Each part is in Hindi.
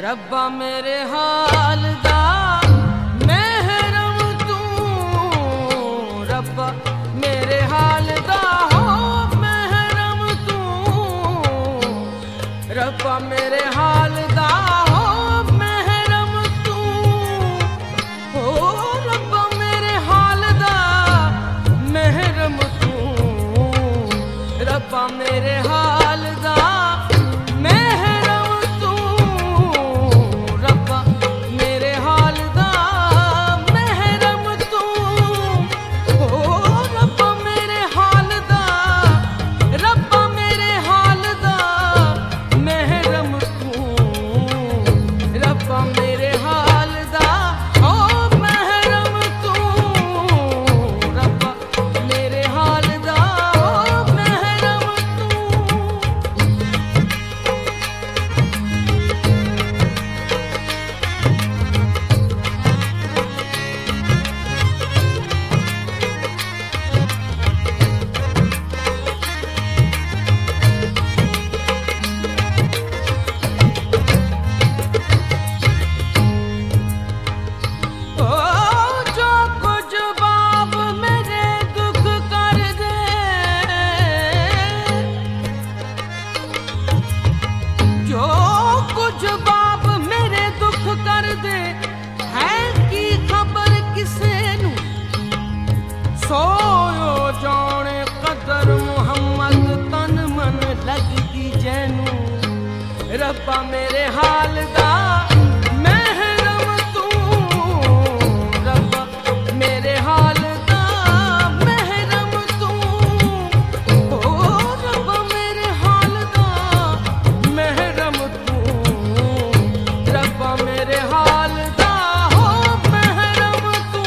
रब्बा मेरे हाल दा महरम तू, रब्बा मेरे हाल दा हो महरम तू, रब्बा मेरे हाल दा हो महरम तू, हो रब्बा मेरे हाल दा महरम तू, रब्बा मेरे हाल दा महरम तू, रब्बा मेरे हाल दा महरम तू, हो रब्बा मेरे हाल दा, रब्बा मेरे हाल दा महरम तू, रब्बा मेरे हाल दा ओ महरम तू, रब्बा मेरे हाल दा ओ महरम तू। ओ जो कुछ बाप मेरे दुख कर दे, जो कुछ बाप मेरे दुख कर दे, है की खबर किसे नू, सोयो जाने कदर मुहम्मद तन मन लगदी जैनू, रब्बा मेरे हाल दा महरम तू, रब्बा मेरे हाल दा महरम तू, ओ रब्बा मेरे हाल दा महरम तू, रब्बा मेरे हाल दा हो महरम तू।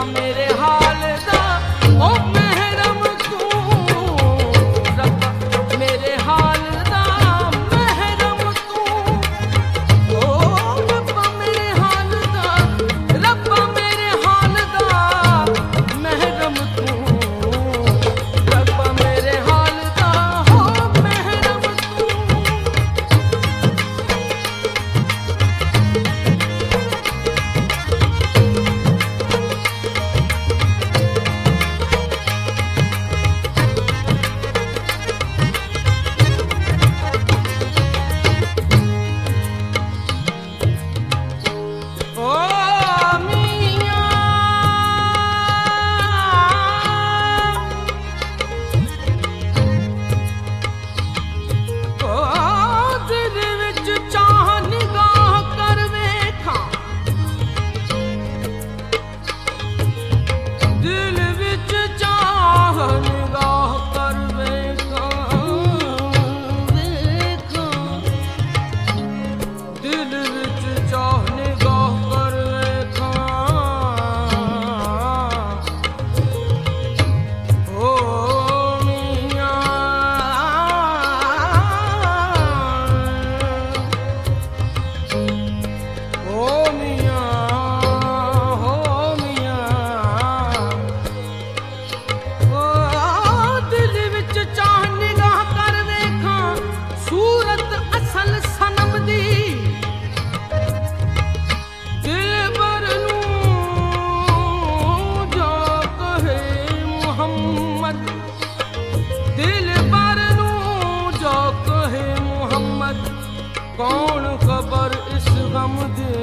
मेरे हाल दा ओ महरम तू रब्बा मेरे हाल दा महरम तू ओ रब्बा मेरे हाल दा रब्बा मेरे हाल दा महरम तू रब्बा मेरे हाल दा हो महरम तू ओ मियां ओ दिल विच चाह निगाह कर वेखां दिल विच चाह निगाह कर वेखां वेखां दिल विच चाह निगाह कर वेखां ओ मियां ओ मियां हो मियां ओ दिल विच चाह निगाह कर वेखां सूरत असल सनम दी दिलबर नूं जो कहे मुहम्मद दिलबर नूं जो कहे मुहम्मद कौन खबर इस गम दे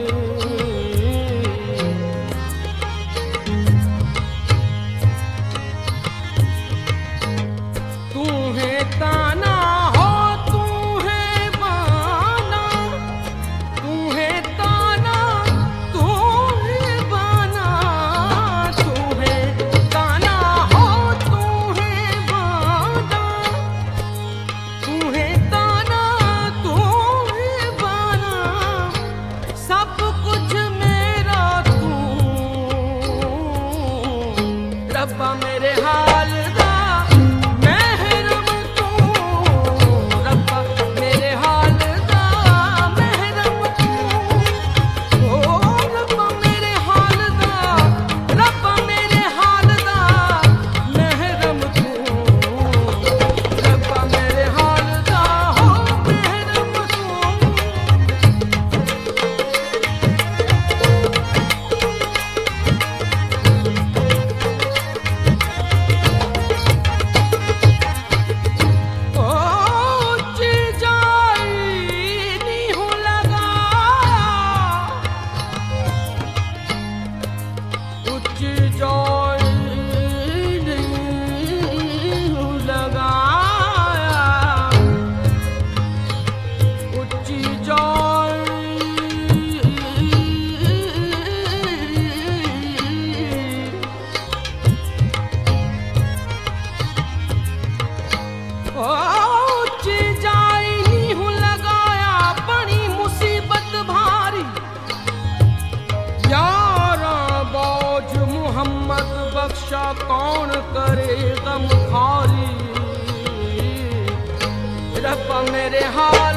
तू है ताना हो तू है बाना तू है ताना तू है बाना तू है ताना हो तू है बाना तू है ताना तू है बाना सब कुछ मेरा तू रब्बा मेरे हाल दा महरम तू रब्बा मेरे हाल दा महरम तू ओ रब्बा मेरे हाल दा रब्बा मेरे हाल दा महरम तू रब्बा मेरे हाल दा हो महरम तू ओ ऊंची जाई नी हूं लगाया ऊंची जाई नी हूं लगाया ऊंची जाई ओ ऊंची जाई नी हूं लगाया बड़ी मुसीबत भारी यारा बोझ मुहम्मद बख्शा कौन करे गम खारी रब्बा मेरे हाल